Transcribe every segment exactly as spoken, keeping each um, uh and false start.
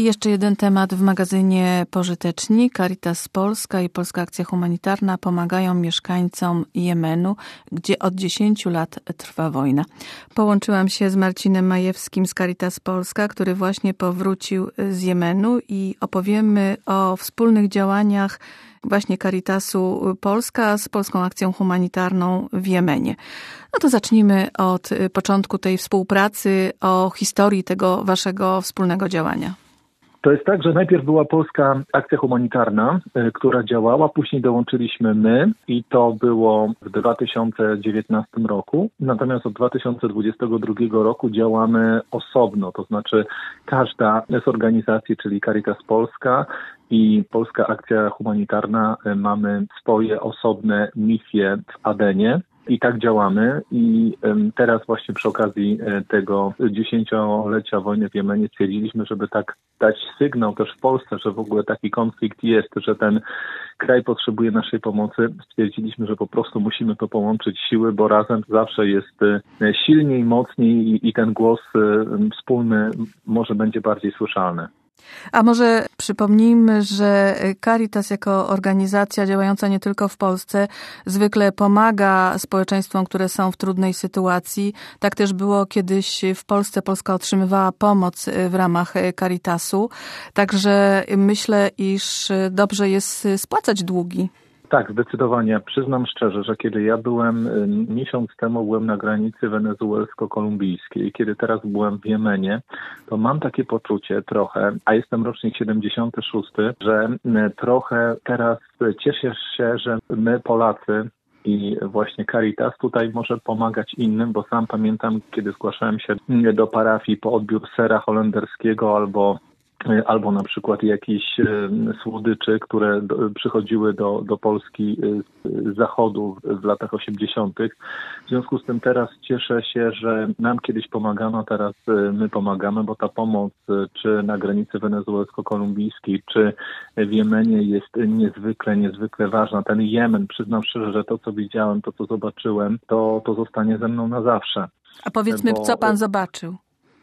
I jeszcze jeden temat w magazynie Pożyteczni. Caritas Polska i Polska Akcja Humanitarna pomagają mieszkańcom Jemenu, gdzie od dziesięciu lat trwa wojna. Połączyłam się z Marcinem Majewskim z Caritas Polska, który właśnie powrócił z Jemenu i opowiemy o wspólnych działaniach właśnie Caritasu Polska z Polską Akcją Humanitarną w Jemenie. No to zacznijmy od początku tej współpracy, o historii tego waszego wspólnego działania. To jest tak, że najpierw była Polska Akcja Humanitarna, y, która działała, później dołączyliśmy my i to było w dwa tysiące dziewiętnastym roku. Natomiast od dwa tysiące dwudziestego drugiego roku działamy osobno, to znaczy każda z organizacji, czyli Caritas Polska i Polska Akcja Humanitarna, y, mamy swoje osobne misje w Adenie. I tak działamy i teraz właśnie przy okazji tego dziesięciolecia wojny w Jemenie stwierdziliśmy, żeby tak dać sygnał też w Polsce, że w ogóle taki konflikt jest, że ten kraj potrzebuje naszej pomocy. Stwierdziliśmy, że po prostu musimy to połączyć siły, bo razem zawsze jest silniej, mocniej i ten głos wspólny może będzie bardziej słyszalny. A może przypomnijmy, że Caritas jako organizacja działająca nie tylko w Polsce zwykle pomaga społeczeństwom, które są w trudnej sytuacji. Tak też było kiedyś w Polsce. Polska otrzymywała pomoc w ramach Caritasu. Także myślę, iż dobrze jest spłacać długi. Tak, zdecydowanie. Przyznam szczerze, że kiedy ja byłem miesiąc temu byłem na granicy wenezuelsko-kolumbijskiej, kiedy teraz byłem w Jemenie, to mam takie poczucie trochę, a jestem rocznik siedemdziesiąty szósty, że trochę teraz cieszę się, że my Polacy i właśnie Caritas tutaj może pomagać innym, bo sam pamiętam, kiedy zgłaszałem się do parafii po odbiór sera holenderskiego albo albo na przykład jakichś słodyczy, które do, przychodziły do, do Polski z zachodu w latach osiemdziesiątych. W związku z tym teraz cieszę się, że nam kiedyś pomagano, teraz my pomagamy, bo ta pomoc czy na granicy wenezuelsko-kolumbijskiej, czy w Jemenie jest niezwykle, niezwykle ważna. Ten Jemen, przyznam szczerze, że to, co widziałem, to, co zobaczyłem, to, to zostanie ze mną na zawsze. A powiedzmy, bo, co pan zobaczył?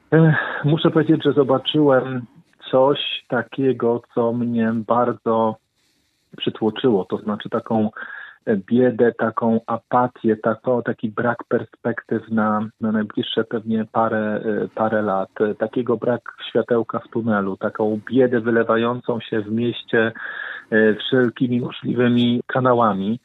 Muszę powiedzieć, że zobaczyłem coś takiego, co mnie bardzo przytłoczyło, to znaczy taką biedę, taką apatię, tako, taki brak perspektyw na, na najbliższe pewnie parę, parę lat, takiego brak światełka w tunelu, taką biedę wylewającą się w mieście wszelkimi możliwymi kanałami.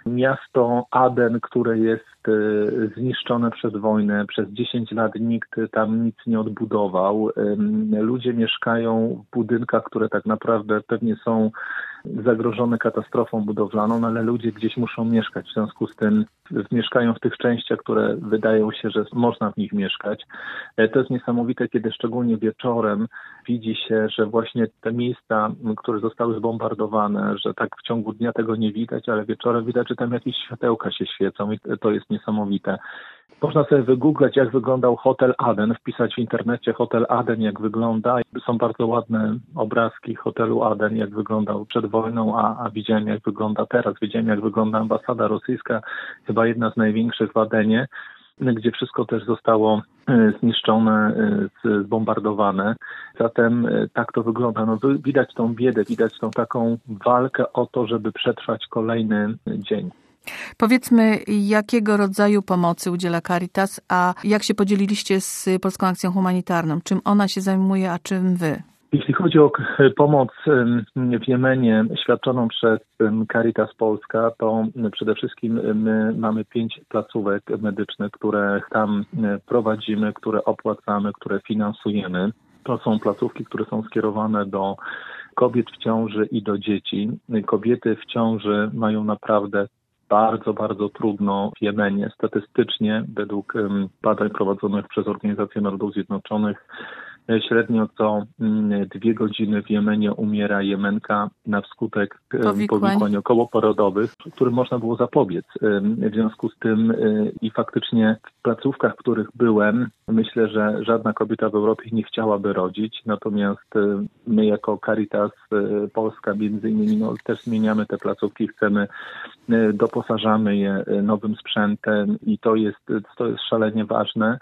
Miasto Aden, które jest zniszczone przez wojnę, przez dziesięć lat nikt tam nic nie odbudował. Ludzie mieszkają w budynkach, które tak naprawdę pewnie są zagrożone katastrofą budowlaną, no ale ludzie gdzieś muszą mieszkać. W związku z tym mieszkają w tych częściach, które wydają się, że można w nich mieszkać. To jest niesamowite, kiedy szczególnie wieczorem widzi się, że właśnie te miejsca, które zostały zbombardowane, że tak w ciągu dnia tego nie widać, ale wieczorem widać, że tam jakieś światełka się świecą i to jest niesamowite. Można sobie wygooglać, jak wyglądał hotel Aden, wpisać w internecie hotel Aden, jak wygląda. Są bardzo ładne obrazki hotelu Aden, jak wyglądał przed wojną, a, a widziałem, jak wygląda teraz. Widziałem, jak wygląda ambasada rosyjska, chyba jedna z największych w Adenie, gdzie wszystko też zostało zniszczone, zbombardowane. Zatem tak to wygląda. No, widać tą biedę, widać tą taką walkę o to, żeby przetrwać kolejny dzień. Powiedzmy, jakiego rodzaju pomocy udziela Caritas, a jak się podzieliliście z Polską Akcją Humanitarną? Czym ona się zajmuje, a czym wy? Jeśli chodzi o pomoc w Jemenie świadczoną przez Caritas Polska, to przede wszystkim my mamy pięć placówek medycznych, które tam prowadzimy, które opłacamy, które finansujemy. To są placówki, które są skierowane do kobiet w ciąży i do dzieci. Kobiety w ciąży mają naprawdę bardzo, bardzo trudno w Jemenie. Statystycznie, według badań prowadzonych przez Organizację Narodów Zjednoczonych, średnio co dwie godziny w Jemenie umiera Jemenka na wskutek powikłań, powikłań okołoporodowych, którym można było zapobiec. W związku z tym i faktycznie w placówkach, w których byłem, myślę, że żadna kobieta w Europie nie chciałaby rodzić. Natomiast my jako Caritas Polska między innymi no, też zmieniamy te placówki, chcemy, doposażamy je nowym sprzętem i to jest, to jest szalenie ważne.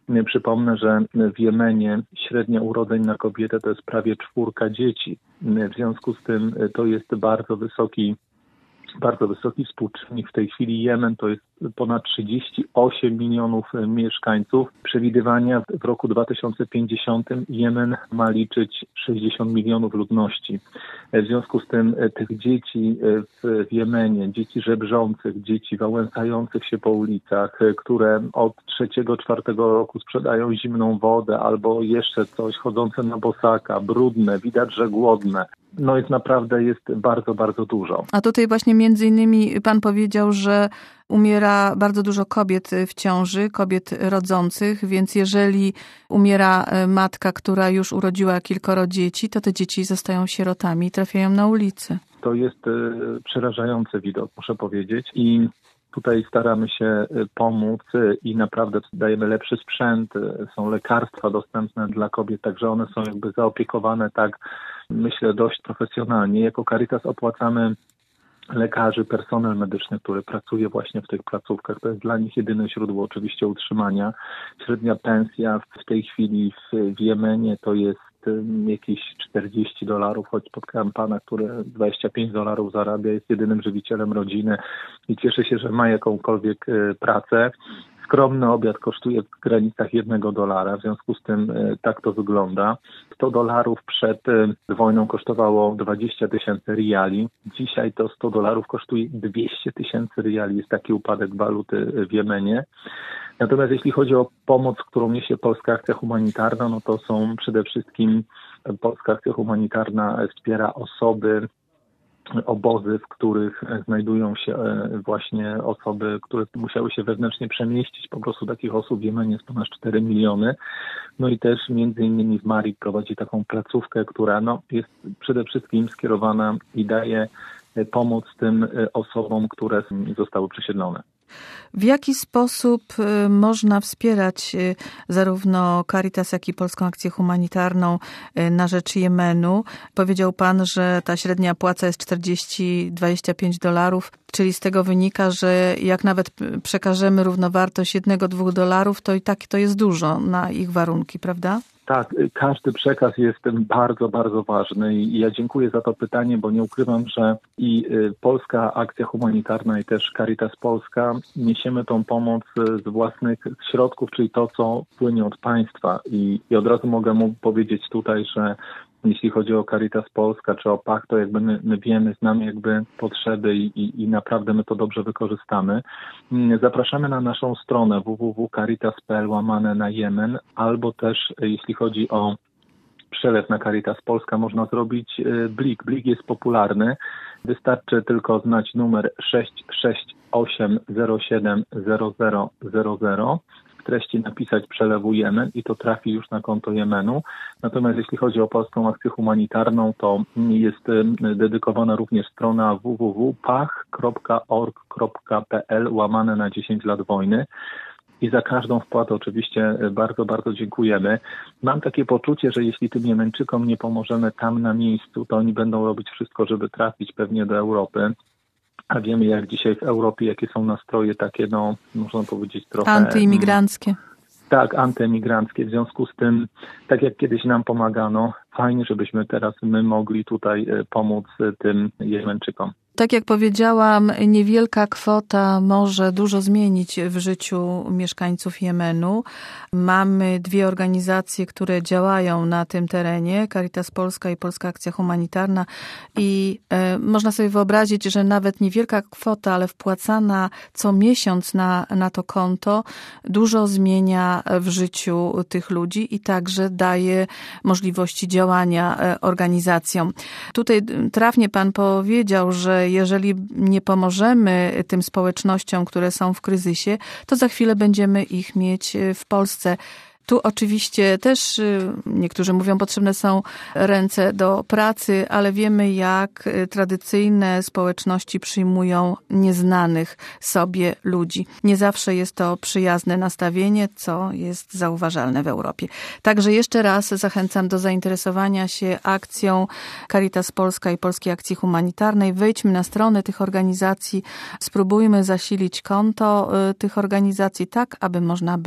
Przypomnę, że w Jemenie średnia urodzeń na kobietę to jest prawie czwórka dzieci. W związku z tym to jest bardzo wysoki Bardzo wysoki współczynnik. W tej chwili Jemen to jest ponad trzydzieści osiem milionów mieszkańców. Przewidywania w roku dwa tysiące pięćdziesiątym Jemen ma liczyć sześćdziesiąt milionów ludności. W związku z tym tych dzieci w Jemenie, dzieci żebrzących, dzieci wałęsających się po ulicach, które od trzeciego, czwartego roku sprzedają zimną wodę albo jeszcze coś, chodzące na bosaka, brudne, widać, że głodne. No jest naprawdę jest bardzo, bardzo dużo. A tutaj właśnie między innymi pan powiedział, że umiera bardzo dużo kobiet w ciąży, kobiet rodzących, więc jeżeli umiera matka, która już urodziła kilkoro dzieci, to te dzieci zostają sierotami i trafiają na ulicy. To jest przerażający widok, muszę powiedzieć. I tutaj staramy się pomóc i naprawdę dajemy lepszy sprzęt, są lekarstwa dostępne dla kobiet, także one są jakby zaopiekowane tak, myślę, dość profesjonalnie. Jako Caritas opłacamy lekarzy, personel medyczny, który pracuje właśnie w tych placówkach. To jest dla nich jedyne źródło oczywiście utrzymania. Średnia pensja w tej chwili w, w Jemenie to jest jakieś czterdzieści dolarów, choć spotkałem pana, który dwadzieścia pięć dolarów zarabia, jest jedynym żywicielem rodziny i cieszy się, że ma jakąkolwiek pracę. Skromny obiad kosztuje w granicach jednego dolara, w związku z tym tak to wygląda. sto dolarów przed wojną kosztowało dwadzieścia tysięcy riali. Dzisiaj to sto dolarów kosztuje dwieście tysięcy riali. Jest taki upadek waluty w Jemenie. Natomiast jeśli chodzi o pomoc, którą niesie Polska Akcja Humanitarna, no to są przede wszystkim Polska Akcja Humanitarna wspiera osoby, obozy, w których znajdują się właśnie osoby, które musiały się wewnętrznie przemieścić. Po prostu takich osób w Jemenie jest ponad cztery miliony. No i też między innymi w Mari prowadzi taką placówkę, która no, jest przede wszystkim skierowana i daje pomoc tym osobom, które zostały przesiedlone. W jaki sposób można wspierać zarówno Caritas, jak i Polską Akcję Humanitarną na rzecz Jemenu? Powiedział pan, że ta średnia płaca jest czterdzieści do dwudziestu pięciu dolarów, czyli z tego wynika, że jak nawet przekażemy równowartość jednego do dwóch dolarów, to i tak to jest dużo na ich warunki, prawda? Tak, każdy przekaz jest bardzo, bardzo ważny i ja dziękuję za to pytanie, bo nie ukrywam, że i Polska Akcja Humanitarna i też Caritas Polska niesiemy tą pomoc z własnych środków, czyli to, co płynie od państwa i, i od razu mogę mu powiedzieć tutaj, że jeśli chodzi o Caritas Polska czy o P A C, to jakby my, my wiemy, znamy jakby potrzeby i, i, i naprawdę my to dobrze wykorzystamy. Zapraszamy na naszą stronę w w w kropka caritas kropka p l łamane na Jemen, albo też jeśli chodzi o przelew na Caritas Polska, można zrobić blik. Blik jest popularny. Wystarczy tylko znać numer sześć sześć osiem zero siedem zero zero zero zero. W treści napisać przelewu Jemen i to trafi już na konto Jemenu. Natomiast jeśli chodzi o Polską Akcję Humanitarną, to jest dedykowana również strona w w w kropka p a c kropka org kropka p l łamane na dziesięć lat wojny. I za każdą wpłatę oczywiście bardzo, bardzo dziękujemy. Mam takie poczucie, że jeśli tym Jemeńczykom nie pomożemy tam na miejscu, to oni będą robić wszystko, żeby trafić pewnie do Europy. A wiemy, jak dzisiaj w Europie, jakie są nastroje takie, no, można powiedzieć trochę... Antyimigranckie. Tak, antyemigranckie. W związku z tym, tak jak kiedyś nam pomagano, fajnie, żebyśmy teraz my mogli tutaj pomóc tym Jemeńczykom. Tak jak powiedziałam, niewielka kwota może dużo zmienić w życiu mieszkańców Jemenu. Mamy dwie organizacje, które działają na tym terenie, Caritas Polska i Polska Akcja Humanitarna i e, można sobie wyobrazić, że nawet niewielka kwota, ale wpłacana co miesiąc na, na to konto dużo zmienia w życiu tych ludzi i także daje możliwości działania organizacjom. Tutaj trafnie pan powiedział, że jeżeli nie pomożemy tym społecznościom, które są w kryzysie, to za chwilę będziemy ich mieć w Polsce. Tu oczywiście też niektórzy mówią, potrzebne są ręce do pracy, ale wiemy, jak tradycyjne społeczności przyjmują nieznanych sobie ludzi. Nie zawsze jest to przyjazne nastawienie, co jest zauważalne w Europie. Także jeszcze raz zachęcam do zainteresowania się akcją Caritas Polska i Polskiej Akcji Humanitarnej. Wejdźmy na stronę tych organizacji, spróbujmy zasilić konto tych organizacji tak, aby można było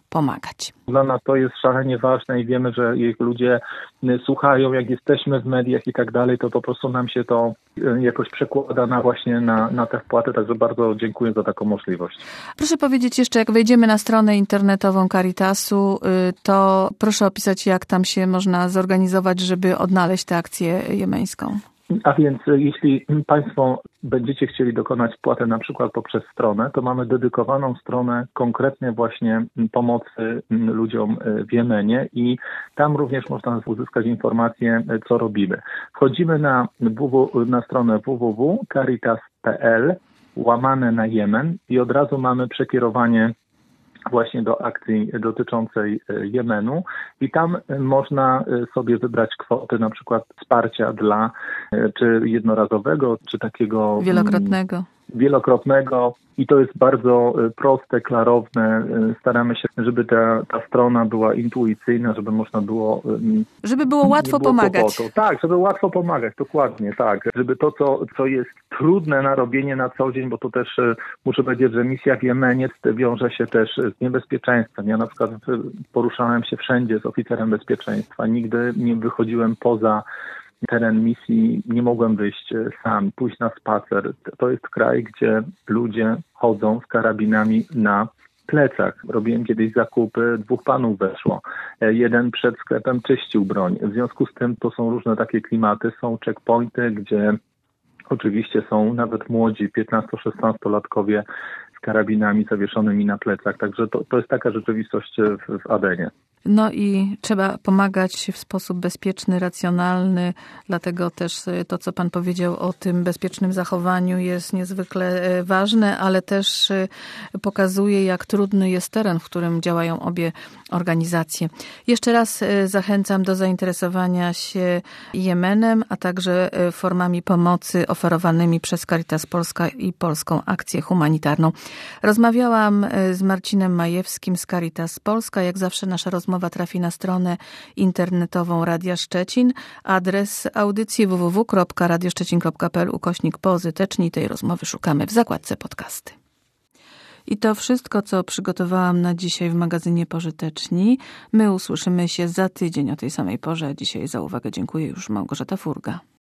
pomagać. Dla nas to jest szalenie ważne i wiemy, że jak ludzie słuchają, jak jesteśmy w mediach i tak dalej, to po prostu nam się to jakoś przekłada na właśnie na, na te wpłaty, także bardzo dziękuję za taką możliwość. Proszę powiedzieć jeszcze, jak wejdziemy na stronę internetową Caritasu, to proszę opisać, jak tam się można zorganizować, żeby odnaleźć tę akcję jemeńską. A więc jeśli Państwo będziecie chcieli dokonać wpłaty na przykład poprzez stronę, to mamy dedykowaną stronę konkretnie właśnie pomocy ludziom w Jemenie i tam również można uzyskać informacje, co robimy. Wchodzimy na, www, na stronę www kropka caritas kropka p l łamane na Jemen i od razu mamy przekierowanie właśnie do akcji dotyczącej Jemenu i tam można sobie wybrać kwoty na przykład wsparcia dla czy jednorazowego, czy takiego wielokrotnego. wielokrotnego i to jest bardzo proste, klarowne. Staramy się, żeby ta, ta strona była intuicyjna, żeby można było... Żeby było łatwo było pomagać. Kłopotu. Tak, żeby łatwo pomagać, dokładnie, tak. Żeby to, co, co jest trudne na robienie na co dzień, bo to też muszę powiedzieć, że misja w Jemenie wiąże się też z niebezpieczeństwem. Ja na przykład poruszałem się wszędzie z oficerem bezpieczeństwa. Nigdy nie wychodziłem poza teren misji, nie mogłem wyjść sam, pójść na spacer. To jest kraj, gdzie ludzie chodzą z karabinami na plecach. Robiłem kiedyś zakupy, dwóch panów weszło. Jeden przed sklepem czyścił broń. W związku z tym to są różne takie klimaty, są checkpointy, gdzie oczywiście są nawet młodzi, piętnasto-szesnastolatkowie z karabinami zawieszonymi na plecach. Także to, to jest taka rzeczywistość w, w Adenie. No i trzeba pomagać w sposób bezpieczny, racjonalny, dlatego też to, co pan powiedział o tym bezpiecznym zachowaniu jest niezwykle ważne, ale też pokazuje, jak trudny jest teren, w którym działają obie organizacje. Jeszcze raz zachęcam do zainteresowania się Jemenem, a także formami pomocy oferowanymi przez Caritas Polska i Polską Akcję Humanitarną. Rozmawiałam z Marcinem Majewskim z Caritas Polska. Jak zawsze nasza rozmowa trafi na stronę internetową Radia Szczecin. Adres audycji www kropka radioszczecin kropka p l ukośnik pozyteczni. Tej rozmowy szukamy w zakładce podcasty. I to wszystko, co przygotowałam na dzisiaj w magazynie Pożyteczni. My usłyszymy się za tydzień o tej samej porze. Dzisiaj za uwagę dziękuję już Małgorzata Furga.